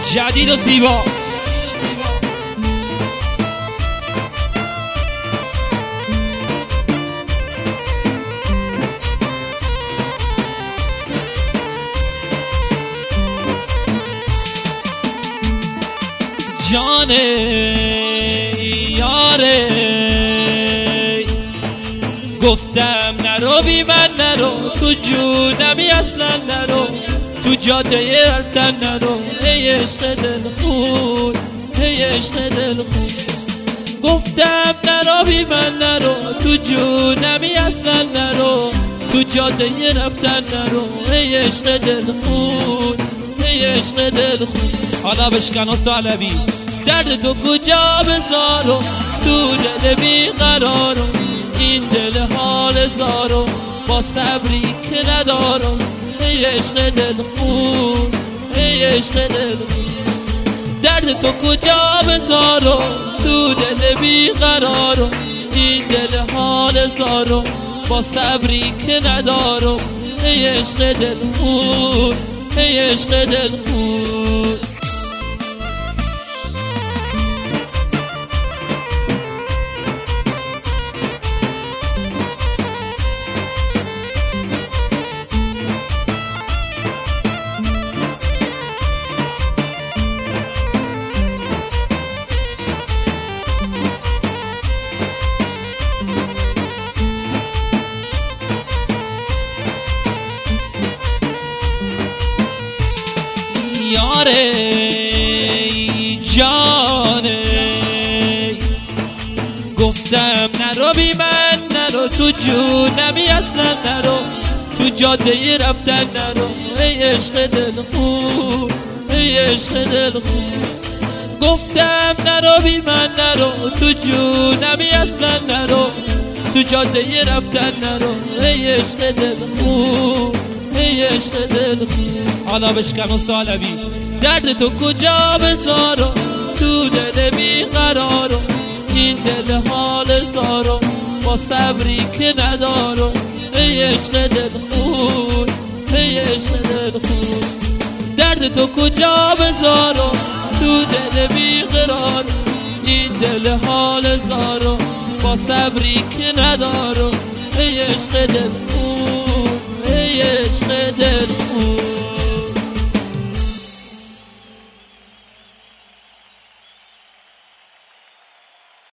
جدید و زیبا. جان یاره گفتم نرو بی من نرو، تو جونمی اصلا نرو، تو جاده رفتن نرو، ای عشق دل خون، ای عشق دل خون. گفتم نرو بی من نرو، تو جونمی اصلا نرو، تو جاده رفتن نرو، ای عشق دل خون، ای عشق دل خون. حالا بشکن استاد علوی، درد تو کجا بذارم، تو دل بیقرارم، این دل حال زارم، با صبری که ندارم، ای عشق دل خون، ای عشق دل خون. درد تو کجا بذارم، تو دل بیقرارم، این دل حال زارم، با صبری که ندارم، ای عشق دل خون، ای عشق دل خون. یاره جانه گفتم نرو بی من نرو، تو جونمی اصلا نرو، تو جاده رفتن نرو، ای عشق دل خون، ای عشق دل خون. گفتم نرو بی من نرو، تو جونمی اصلا نرو، تو جاده رفتن نرو، ای عشق دل خون، ای عشق دل خون. حالا بشکن استاد علوی، درد تو کجا بذارم، تو دل بیقرارم، این دل حال زارم، با صبری که ندارم، ای عشق دل خون، ای عشق دل خون. درد تو کجا بذارم، تو دل بیقرارم، این دل حال زارم، با صبری که ندارم، ای عشق دل خون، ای عشق دل خون.